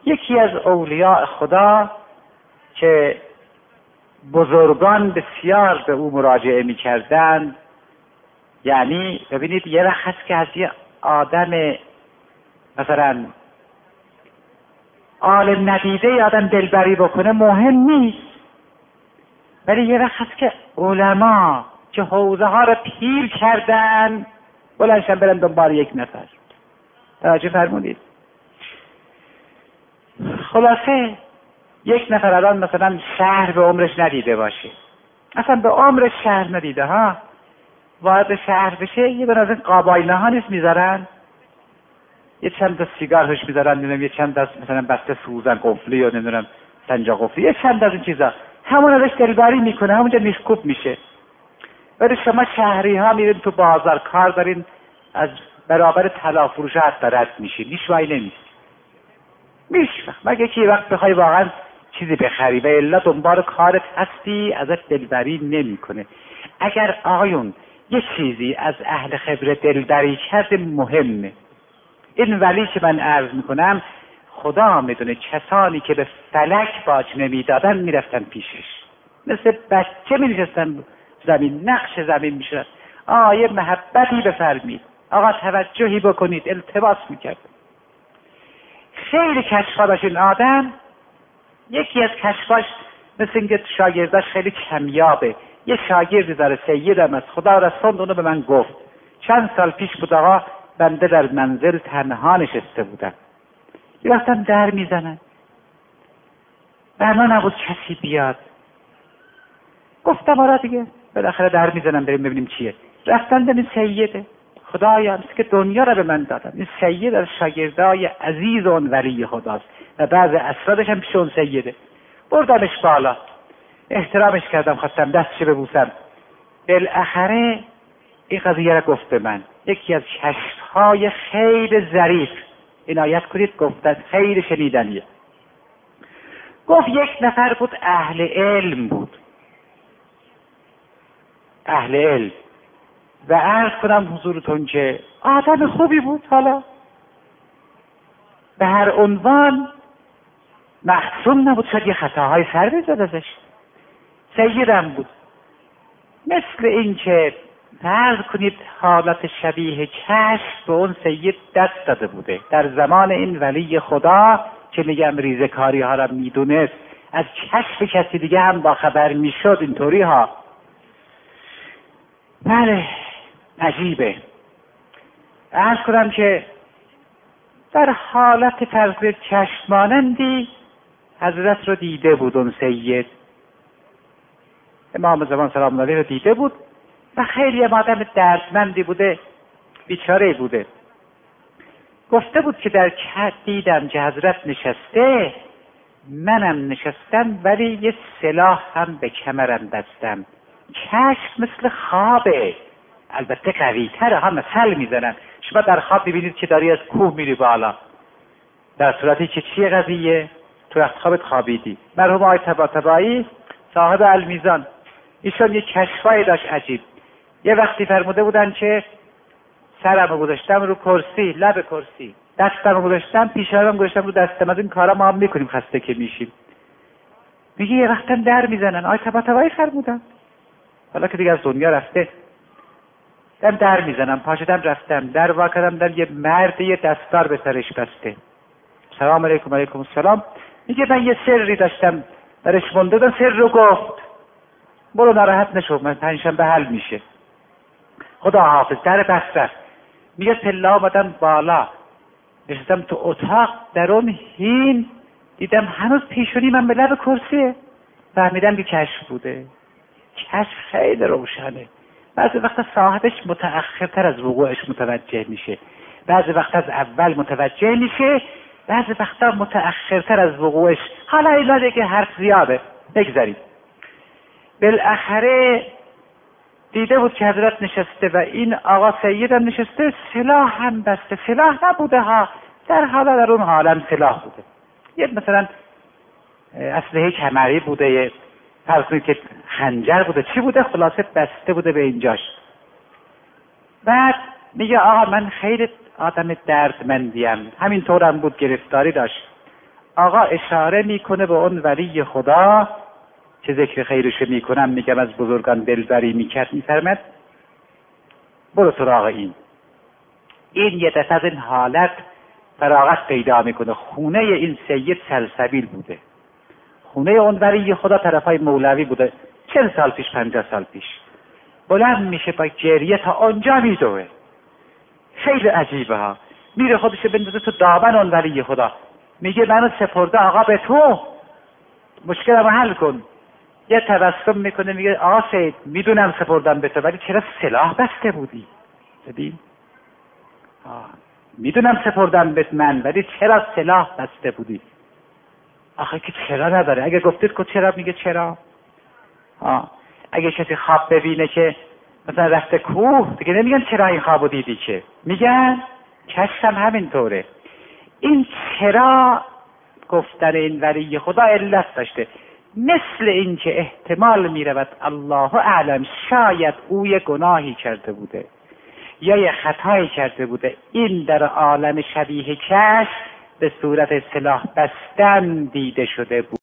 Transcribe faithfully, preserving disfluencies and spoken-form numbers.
یکی از اولیاء خدا که بزرگان بسیار به او مراجعه می کردن، یعنی ببینید یه وقت هست که از یه آدم مثلا عالم ندیده ی آدم دلبری بکنه مهم نیست، ولی یه وقت هست که علما که حوزه ها رو پیر کردن بلنشن برن دنبال یک نفر. توجه فرمودید؟ خلاصه یک نفر الان مثلا شهر به عمرش ندیده باشه، اصلا به عمرش شهر ندیده ها، وارد شهر بشه یه دونه از این قاباینه ها نیست میذارن، یه چند تا سیگار هش میذارن، نمیدونم یه چند تا مثلا بسته سوزن قفلی یا نمیدونم سنجاق قفلی، یه چند از این چیزا، همون ازش دلبری میکنه، همونجا میشکوب میشه. ولی شما شهری ها میرین تو بازار کار دارین، از برابر طلا فروش حتی رد میشین، هیچ وای نمیشه میشه مگه که یه وقت بخوای واقعا چیزی بخری و الا دنبال کارت هستی ازت دلبری نمیکنه. اگر آقایون یه چیزی از اهل خبره دلبری کرد مهمه. این ولی که من عرض میکنم خدا میدونه کسانی که به فلک باج نمیدادن میرفتن پیشش، مثل بچه مینشستن زمین، نقش زمین میشد، آه یه محبتی بفرمید، آقا توجهی بکنید، التباس میکرد. خیلی کشفا داشت این آدم. یکی از کشفاش مثل اینکه شاگرداش خیلی کمیابه. یه شاگردی داره سیدم از خدا رسوند، اونو به من گفت چند سال پیش بود آقا بنده در منزل تنها نشسته بودم، یه وقتم در میزنن، بنا نبود کسی بیاد، گفتم آره دیگه بالاخره در میزنم بریم ببینیم چیه. رفتن این سیده، خدایا مثل که دنیا را به من دادن، این سید از شاگردای عزیز اون ولی خداست و بعض اسرارش هم پیش اون سیده. بردمش بالا، احترامش کردم، خواستم دستش ببوسم. بالاخره این قضیه را گفت به من. یکی از کشفهای خیلی ظریف، عنایت کنید گفتن خیلی شنیدنیه. گفت یک نفر بود اهل علم بود، اهل علم، و عرض کنم حضورتون که آدم خوبی بود، حالا به هر عنوان محسوم نبود، شاید یه خطاهای سر بزد ازش. سیدم بود، مثل این که فرض کنید حالت شبیه کشف به اون سید دست داده بوده در زمان این ولی خدا که میگم ریزکاری ها را میدونست، از کشف کسی دیگه هم با خبر میشد اینطوری ها. بله عجیبه. عرض کنم که در حالت فرض کنید کشف مانندی حضرت رو دیده بود، اون سید امام زمان سلام علیه رو دیده بود و خیلی آدم دردمندی بوده، بیچاره بوده. گفته بود که در کت دیدم که حضرت نشسته، منم نشستم ولی یه سلاح هم به کمرم بستم. کشف مثل خوابه، البته قوی تره ها، مثل میزنن. شما در خواب ببینید که داری از کوه میری بالا، در صورتی که چیه قضیه؟ تو رخت خوابت خوابیدی. مرحوم آقای طباطبایی صاحب المیزان، ایشون یه کشفایی داشت عجیب. یه وقتی فرموده بودن که سرمو گذاشتم رو کرسی، لب کرسی، دستمو گذاشتم پیشانم گذاشتم رو دستم، از این کارا ما هم میکنیم خسته که میشیم. میگه یه وقتم در میزنن. آقای طباطبایی فرمودن حالا که دیگه از دنیا رفته، دم در میزنم، پاشدم رفتم در وا کردم، در یه مرد یه دستار به سرش بسته. سلام علیکم. علیکم السلام. میگه من یه سری داشتم درش مونده بودم، سر رو گفت. برو ناراحت نشو، من پنجشنبه حل میشه. خدا حافظ. در بسته. میگه پله آمدم بالا، نشستم تو اتاق، در اون هین دیدم هنوز پیشونی من به لب کرسیه. فهمیدم که کشف بوده. کشف خیلی روشنه. بعضی وقتا صاحبش متأخرتر از وقوعش متوجه میشه، بعضی وقتا از اول متوجه میشه، بعضی وقتا متأخرتر از وقوعش. حالا اینا که حرف زیاده، بگذارید. بالاخره دیده بود که حضرت نشسته و این آقا سیدم نشسته، سلاح هم بسته. سلاح نبوده ها، در حالا در اون عالم سلاح بوده. یه مثلا اسلحه کمری بوده، یه فرض کنید که خنجر بوده، چی بوده، خلاصه بسته بوده به اینجاش. بعد میگه آقا من خیلی آدم دردمندیم، همینطورم بود، گرفتاری داشت. آقا اشاره میکنه به اون ولی خدا که ذکر خیرش میکنم، میگم از بزرگان دلبری میکرد، میفرمد برو سراغ این. این یه دفعه از این حالت فراغت پیدا میکنه. خونه این سید سلسبیل بوده، خونه اون ولی خدا طرفای مولوی بوده، چند سال پیش، پنجاه سال پیش. بلند میشه با گریه تا آنجا میدوه. خیلی عجیبه ها. میره خودش بندازه تو دامن اون ولی خدا، میگه منو سپرده آقا به تو، مشکلمو حل کن. یه تبسم میکنه، میگه آقا سید میدونم سپردم به تو، ولی چرا سلاح بسته بودی؟ ببین، میدونم سپردم به من، ولی چرا سلاح بسته بودی؟ آخه که چرا نداره. اگه گفتید که چرا، میگه چرا. آه. اگه کسی خواب ببینه که مثلا رفته کوه، دیگه نمیگن چرا این خوابو دیدی، که میگن کشم همینطوره. این چرا گفتن این ولی خدا علت داشته، مثل این که احتمال میرود الله اعلم شاید او یه گناهی کرده بوده یا یه خطایی کرده بوده، این در عالم شبیه کش به صورت سلاح بستن دیده شده بود.